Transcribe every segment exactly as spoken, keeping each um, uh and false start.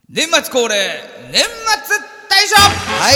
年末恒例年末大賞。 はい。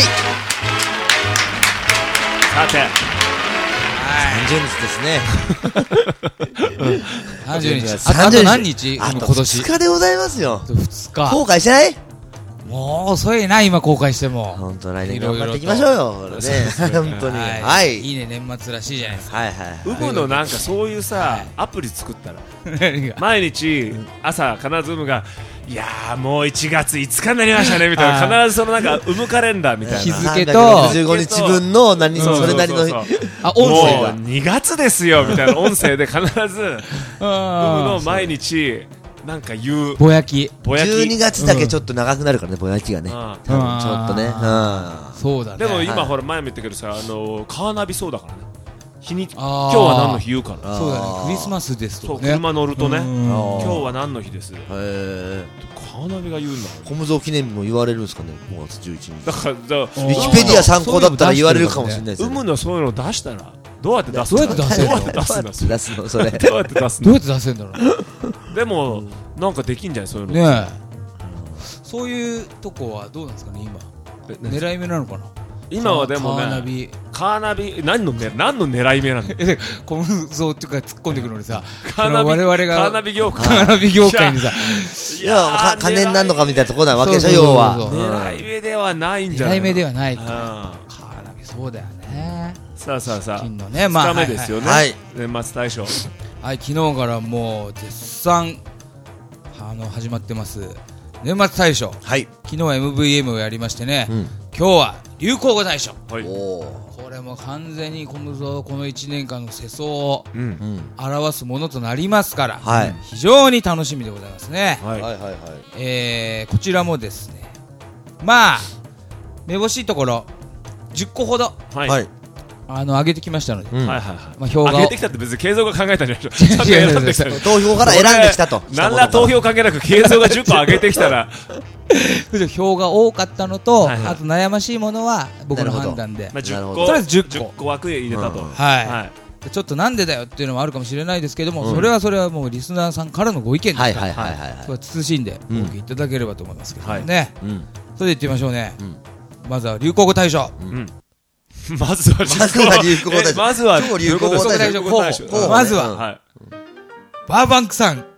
さて、 さんじゅうにちですね。 さんじゅうにち。 さあと何日？ あと今年ふつかでございますよ。 ふつか。 後悔してない？ もう遅いな、今後悔しても。 本当来年頑張っていきましょうよ。ね、本当に。はい。 いいね、年末らしいじゃないですか。 はいはい。 ウブのなんかそういうさ、アプリ作ったら。毎日朝必ずウムが。いやーもういちがついつかになりましたねみたいな、必ずそのなんかウムカレンダーみたいな日付とろくじゅうごにちぶんの何それなりのあ音声がもうにがつですよみたいな音声で必ずウムの毎日なんか言うぼやきぼやきじゅうにがつだけちょっと長くなるからね、ぼやきがね、多分ちょっとね。 そうだね。 でも今ほら前も言ったけどさ、あのカーナビそうだからね、日に今日は何の日言うから。 そうだね、クリスマスですとかね。 そう車乗るとね、今日は何の日です。へえ。 カーナビが言うんだ。 コムゾー記念日も言われるんですかね、ごがつじゅういちにち。 だからウィキペディア参考だったら言われるかもしれないですよね。 ウムのそういうの出したらどうやって出すの？どうやって出せるの？ どうやって出すの？ 出すのそれ。 どうやって出すの？ どうやって出せるんだろう。 でもなんかできんじゃないそういうの。 ねえ。そういうとこはどうなんですかね今。狙い目なのかな。 今はでもね、 カーナビカーナビ何のね何の狙い目なの？ コムゾーっていうか突っ込んでくるのにさ、 カーナビ我々がカーナビ業界カーナビ業界にさ、 いや金になるのかみたいなところなわけでしょ要は。 狙い目ではないんじゃない？ 狙い目ではないか。カーナビそうだよね。 さあさあさあ、 金のね、まあふつかめですよね。年末大賞。 はい、昨日からもう絶賛あの始まってます年末大賞。 はい。 昨日は エムブイエム をやりましてね、今日は流行語大賞。 はい。 これも完全にコムゾーこのいちねんかんの世相を表すものとなりますから、 はい、 非常に楽しみでございますね。 はいはいはい。 えー、こちらもですね、まあめぼしいところじゅっこほど、 はい、 あの上げてきましたので、 はいはいはい。 まあ票が上げてきたって別に継続が考えたんじゃないでしょ。ちゃんと選んできた。 投票から選んできたと。 なんら投票関係なく継続がじゅっこ上げてきたら。 票が多かったのと、はいはい、あと悩ましいものは僕の判断で、 まあ、じゅっことりあえずじゅっこ、 じゅっこ枠入れたと、うん、 はい、はい、ちょっとなんでだよっていうのもあるかもしれないですけども、うん、それはそれはもうリスナーさんからのご意見ですから、はいはいはいはい、それは慎んでご意見いただければと思いますけどね、うん、それでいってみましょうね、うん、まずは流行語大賞、うん、 まずは流行語大賞まずは流行語大賞候補、まずは、はい、バーバンクさん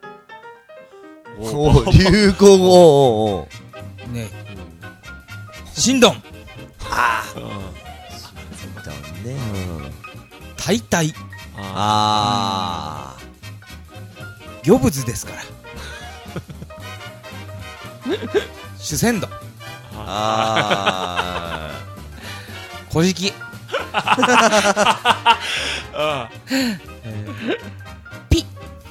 流行語ね、シンドン、 ああ、ね、 タイタイ、 ああ、 魚物ですから主戦度、 ああ、 小じきピ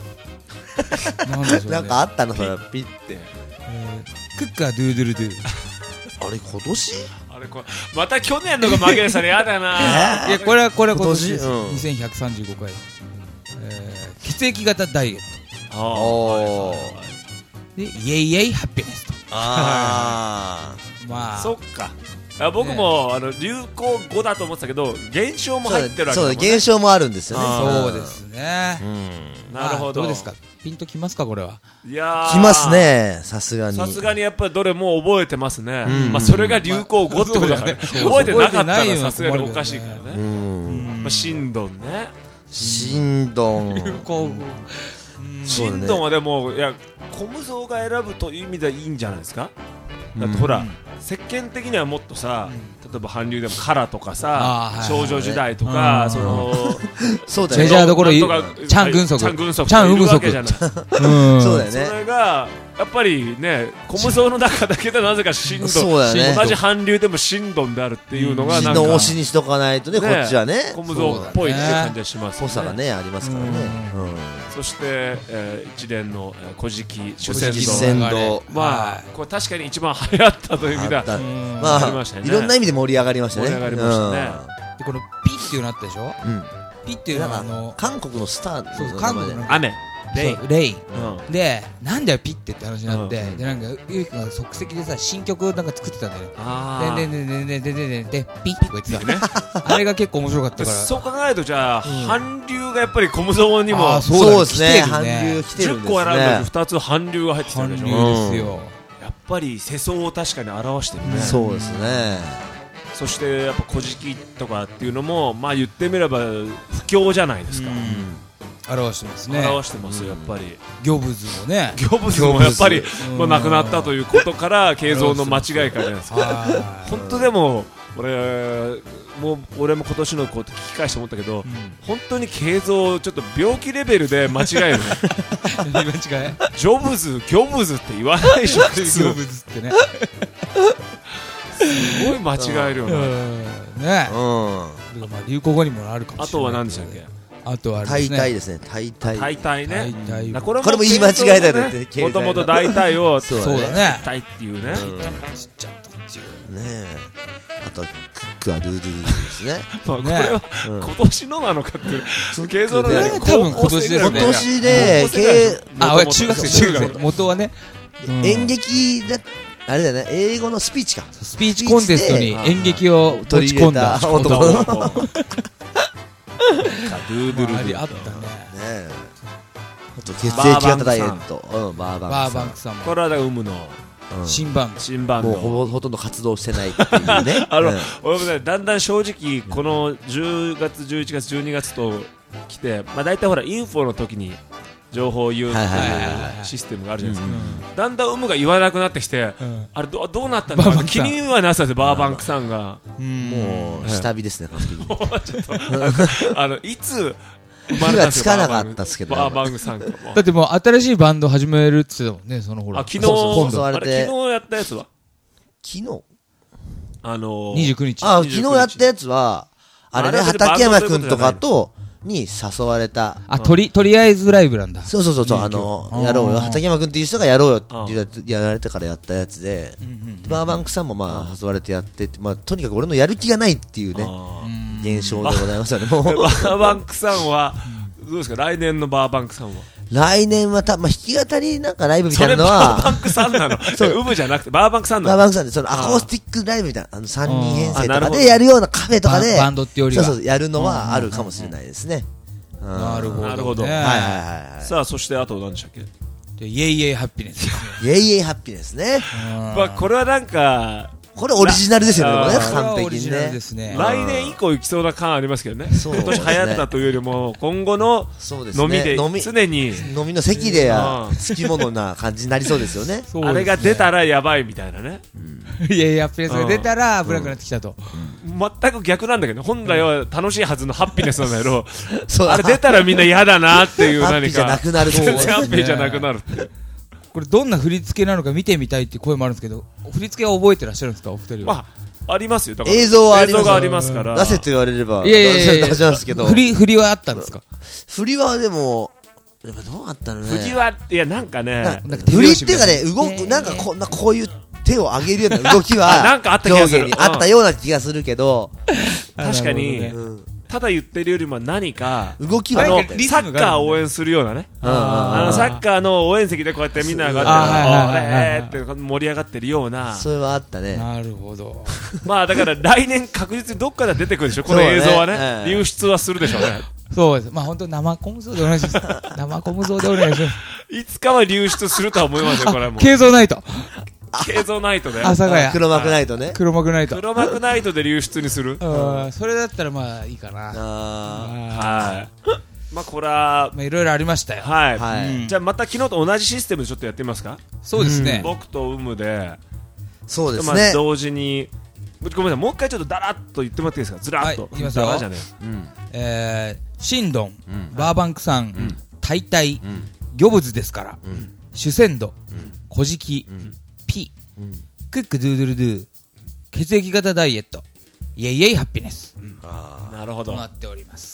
ッなんかあったのそれピッて、 クッカードゥードゥルドゥあれ今年あれこまた去年のが負けでしたねやだな、 いやこれはこれは今年です、うん、にせんひゃくさんじゅうごかい、えー、血液型ダイエット、 あでイエイイエイハッピネスと、 あまあそっか、あ僕も、ね、あの流行語だと思ってたけど現象も入ってるわけだもんね。 そうだ、現象もあるんですよね。 そうですね、 うん、なるほど、 どうですか、ピンときますかこれは。 いやきますね、さすがにさすがにやっぱりどれも覚えてますね、うん、まあそれが流行語ってことだから、ね、覚えてなかったらさすがにおかしいからね、うん、まあ、シンドンね、 シンドン流行語、 シンドンはでもいやコムゾーが選ぶという意味ではいいんじゃないですか。だってほら、うん、世間的にはもっとさ、うん、例えば韓流でもカラとかさ、少女時代とか、そのそうだよね、ジェジャーどころチャン・グンソク、チャン・グンソクチャン・ウムソク、 そうだよね。 それがやっぱりね、コムゾーの中だけでなぜかシンドン、 そうだね、 同じ韓流でもシンドンであるっていうのがなんか、 シンドン推しにしとかないとね、こっちはね、 コムゾーっぽいっていう感じがしますね。 ぽさがねありますからね。 そして、えー、一連の古事記主戦道、 まあこれ確かに一番流行ったという意味では、 まあいろんな意味で盛り上がりましたね。 盛り上がりましたね。 でこのピっていうのあったでしょ。ピっていうのはあの韓国のスター、 そうそう、韓国の雨。レイレイ、うん、でなんだよピッてって話になって、うん、でなんかゆうきくんが即席でさ新曲をなんか作ってたんだよね。ででででででででピッとか言ってたねあれが結構面白かったから。そう考えるとじゃあ、うん、韓流がやっぱりコムゾーンにも、 そうですね、韓流来てるんですね。 じゅっこ選んでふたつ韓流が入ってきたんでしょ。 韓流ですよ。 やっぱり世相を確かに表してるね。 そうですね。 そしてやっぱ古事記とかっていうのもまあ言ってみれば不況じゃないですか。 表してますね。 表してますよやっぱり。 魚仏もね。 魚仏もやっぱりもう亡くなったということから慶三の間違いからじゃないですか。本当でも俺もう俺も今年のこう聞き返して思ったけど、うん、本当に慶三ちょっと病気レベルで間違えるね。 間違え？ ジョブズ、ギョブズって言わないでしょ。 普通。ギョブズってね。 すごい間違えるよね。 ね。うん。まあ流行語にもなるかもしれない。あとは何でしたっけ？ あとは大体ですね。大体。 大体ね。 これも言い間違いだよね。 もともと大体をそうだね。 大体っていうね。 ちっちゃったっていうね。あとクックはルールですね。 まあこれは今年のなのかっていう。慶三のね多分今年ですね。 今年であ俺中学生中学生元はね演劇だ。あれだね、英語のスピーチか。 スピーチコンテストに演劇を取り込んだ男。ルードゥルドゥあったね。 あと血液型ダイエット。うん、バーバンクさんも。 これはだから有無の新バンド。 新バンド。 もうほぼほとんど活動してないっていうね。 あの、俺もね、だんだん正直このじゅうがつ、じゅういちがつ、じゅうにがつと来て、まあ大体ほらインフォの時に。情報を言うっていうシステムがあるじゃないですか。だんだん有無が言わなくなってきて、あれ ど, どうなったのか気にはなさってバーバンクさんがもう下火ですね。 あのいつ生まれたんですか。つかなかったですけど。 バーバンクさんがだってもう新しいバンド始めるって言ってたもんね。そのほら。 あ昨日そうそうあれ昨日やったやつは昨日あのにじゅうくにちあ昨日やったやつはあれね畠山君とかとに誘われた。 あ、とり、とりあえずライブなんだ。 そうそうそうそう、あの、やろうよ。畠山くんっていう人がやろうよってやられてからやったやつで、バーバンクさんもまあ誘われてやってて、まあとにかく俺のやる気がないっていうね、現象でございますよね。もう。 バーバンクさんは、どうですか来年のバーバンクさんは。 来年はた、まあ、弾き語りなんかライブみたいなのは。 バーバンクさんなのそう、ウブじゃなくて、バーバンクさんなのバーバンクさんで、そのアコースティックライブみたいな、あのさんにん編成とかでやるようなカフェとかで、 バンドってよりは。 そうそう、やるのはあるかもしれないですね。 なるほど。 なるほど。 はいはいはい。 さあ、そしてあと何でしたっけイエイイエイハッピーネス。 イエイイエイハッピーネスね。 まあ、これはなんか、 これオリジナルですよね、完璧にね。 来年以降行きそうな感ありますけどね。今年流行ったというよりも、今後の飲みで常に飲みの席で好き物な感じになりそうですよね。 あれが出たらやばいみたいなね。 いやいや、ハッピーネスが出たら危なくなってきたと。 全く逆なんだけど、本来は楽しいはずのハッピーネスなんだけど、あれ出たらみんな嫌だなっていう何か。ハッピーじゃなくなる。全然ハッピーじゃなくなるって。 これどんな振り付けなのか見てみたいっていう声もあるんですけど、振り付けは覚えてらっしゃるんですかお二人は。 まあ、ありますよ。だから映像はあります。 映像がありますから。 出せと言われれば。 いやいやいや出しますけど。 振り、振りはあったんですか振りはでも、どうあったのね。 振りは、いやなんかね。 振りっていうかね、動く、なんかこんなこういう手を上げるような動きは、 なんかあった気がする。 あったような気がするけど、 確かに、ただ言ってるよりも何か動きはサッカーを応援するようなね、あのサッカーの応援席でこうやってみんなが上がって盛り上がってるような、 それはあったね。 なるほど。 まあだから来年確実にどっかで出てくるでしょこの映像はね。流出はするでしょうね。 そうです。まあ本当生コム像でお願いします。生コム像でお願いします。 いつかは流出するとは思いますよこれも。 慶三ナイト。 慶三ナイトで。 阿佐ヶ谷。 黒幕ナイトね。 黒幕ナイト。 黒幕ナイトで流出にする。 それだったらまあいいかな。 はい。まあこれはまあいろいろありましたよ。 はい。じゃあまた昨日と同じシステムでちょっとやってみますか。 そうですね。 僕とウムで。 そうですね。 同時に。ごめんなさいもう一回ちょっとだらっと言ってもらっていいですか。ずらっと。 いきますよ。えシンドン、バーバンクさん、タイタイ、魚仏ですから。主戦度、古事記。P、うん、クックドゥードゥルドゥ血液型ダイエットイエイイエイハッピネス、うん、 あなるほどとなっております。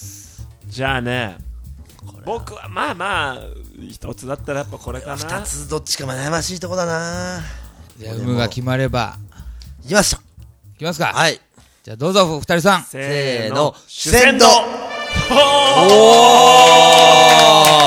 じゃあね僕はまあまあ一つだったらやっぱこれかな。 二つどっちか悩ましいとこだな。 じゃあ有無が決まればいきました。 いきますか。 はい。 じゃあどうぞお二人さんせーの主戦度。 おー決まり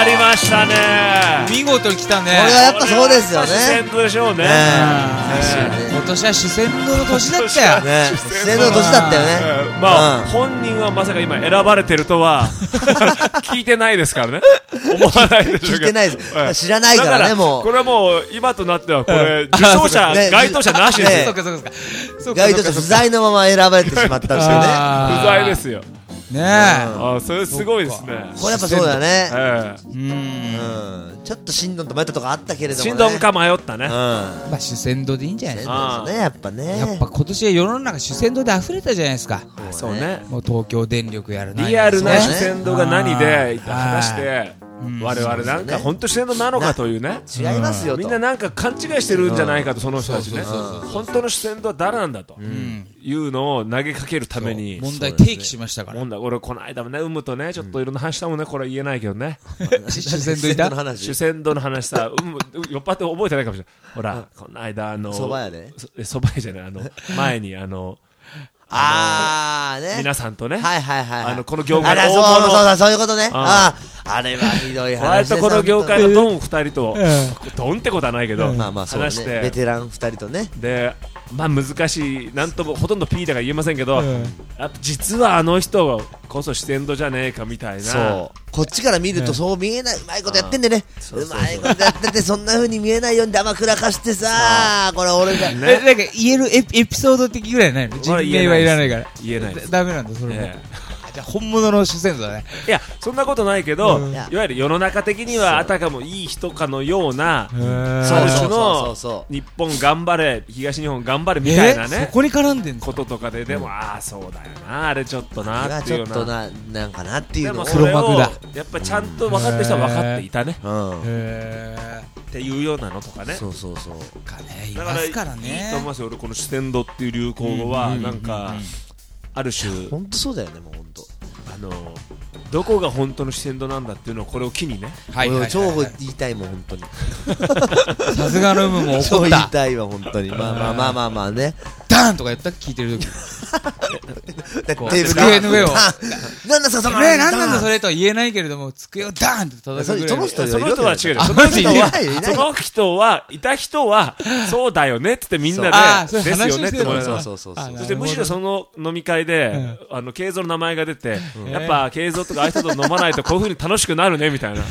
りましたね。 見事に来たね。 これはやっぱそうですよね。 主戦度でしょうね。 今年は主戦度の年だったよね。主戦度の年だったよね。 まあ本人はまさか今選ばれてるとは聞いてないですからね。思わないでしょうけど。 聞いてないです。知らないからね、もう。 これはもう今となってはこれ受賞者該当者なしですよ。 該当者不在のまま選ばれてしまったんですよね。 不在ですよ。 ねえ、 あ、それすごいですね。 これやっぱそうだね。 うん、ちょっとシンドンと迷ったとこあったけれどもね。 シンドンか迷ったね。 まあ主戦度でいいんじゃないですかね、やっぱね。 やっぱ今年は世の中主戦度で溢れたじゃないですか。 そうね。 もう東京電力やるな。 リアルな主戦度が何で果たして我々なんか本当主戦度なのかというね。 違いますよと。 みんななんか勘違いしてるんじゃないかと、その人たちね。本当の主戦度は誰なんだというのを投げかけるために問題提起しましたから。 問題、俺この間もね、うむとね、ちょっといろんな話したもんね、これは言えないけどね。 主戦度いた主戦度の話さ、うむ酔っ払って覚えてないかもしれない。ほら、この間あのそば屋でそば屋じゃない、あの前にあのあーね、 皆さんとね、 はいはいはい、 あのこの業界の大物、そうそうそうそういうことね。ああ、あれはひどい話で。 割とこの業界のドン二人と、ドンってことはないけど、 まあまあそうね、 話してベテラン二人とね。 で、まあ難しい、なんともほとんど P だから言えませんけど、やっぱ実はあの人こそ主戦度じゃねえかみたいな。 そう。こっちから見るとそう見えない、うまいことやってんでね。うまいことやってて、そんな風に見えないようにダマくらかしてさ、これ俺が。 え、なんか言えるエピソード的ぐらいないの？人名はいらないから。 言えないです。 ダメなんだ、それも。じゃあ本物の主戦度だね。 いや、そんなことないけど、いわゆる世の中的にはあたかもいい人かのような、ある種の日本頑張れ、東日本頑張れみたいなね、 そこに絡んでんこととかで、でも、ああ、そうだよな、あれちょっとなっていうような。 ちょっとな、なんかなっていうのを。 黒幕だ。 やっぱりちゃんと分かってる人は分かっていたね。 へー。 っていうようなのとかね。 そうそうそう。 かね、いますからね。 いいと思いますよ、俺この主戦度っていう流行語は、なんか、ある種。 本当そうだよね、もう本当。 あのどこが本当の主戦度なんだっていうのをこれを機にね、 超言いたいもん本当に。 さすがの有無も怒った。 超言いたいわ本当に。まあまあまあまあまあね。 ダーンとか言った聞いてる時。 テーブル机の上を。 なんだそれ。 ね、なんなんだそれとは言えないけれども、机をダーンって叩くぐらい。 その人その人は違うよ。その人はその人はいた人はそうだよねってみんなでですよねって思います。 そうそうそう。 そしてむしろその飲み会であの慶三の名前が出て、やっぱ慶三とかああいう人と飲まないとこういう風に楽しくなるねみたいな。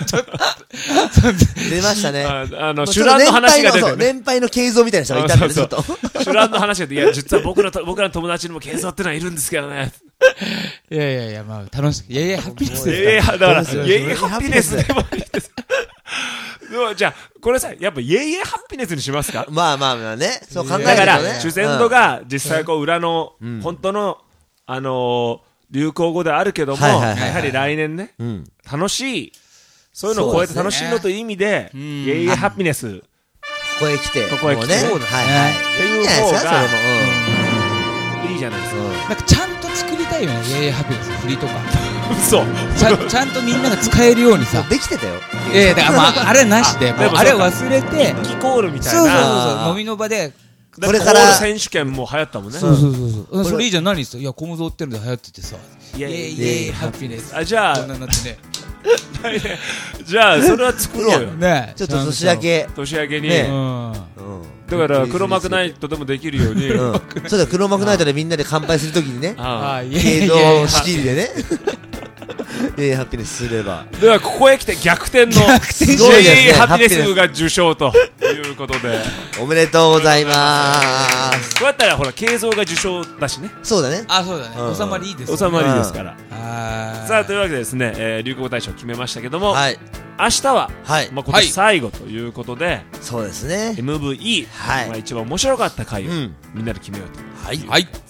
出ましたね。 あの主覧の話が出て、 年配の慶三みたいな人がいたんでちょっと。 主覧の話が出て、いや実は僕の僕らの友達にも慶三ってのはいるんですけどね。 いやいやいや、まあ楽しく、いやいやハッピーネスですいやいやだからいやいやハッピーネスでもいいです。じゃあこれさ、やっぱイエイエハッピネスにしますか。 まあまあまあね、そう考えるとだね。 から主戦度が実際こう裏の本当のあの流行語であるけども、やはり来年ね、楽しい、そういうのを超えて楽しいのという意味でイエイエハッピネス、 ここへ来て、 ここへ来て、 はいはいっていう方がいいじゃないですか。 なんかちゃんと作りたいよね、イエイエハッピネス振りとか。 そうちゃんちゃんとみんなが使えるようにさ。 できてたよ。 ええ、だからまああれなしで、もうあれを忘れて、 一気コールみたいな。 そうそうそう、飲みの場で。 これから選手権も流行ったもんね。 そうそうそうそう。それいいじゃん、何ですか。いや、コムゾーってので流行っててさ。イエイイエイハッピネス。 あ、じゃあこんなになってね。 じゃあそれは作ろうよ。 ね、 ちょっと年明け年明けに。 だから黒幕ナイトでもできるように。 そうだ、黒幕ナイトでみんなで乾杯するときにね。 映像仕切りでね。イエイハッピネスすれば。 ではここへ来て逆転のイエイハッピネスが受賞ということで、 おめでとうございます。 こうやったらほら慶三が受賞だしね。 そうだね。 あ、そうだね。収まりいいです。 収まりいいですから。さあというわけでですね、えー、流行語大賞決めましたけども、はい、明日は、はい、まあ今年最後ということで、はい、 そうですね。 エムブイ、はい、まあ一番面白かった回を、うん、みんなで決めようと。 はい。はい。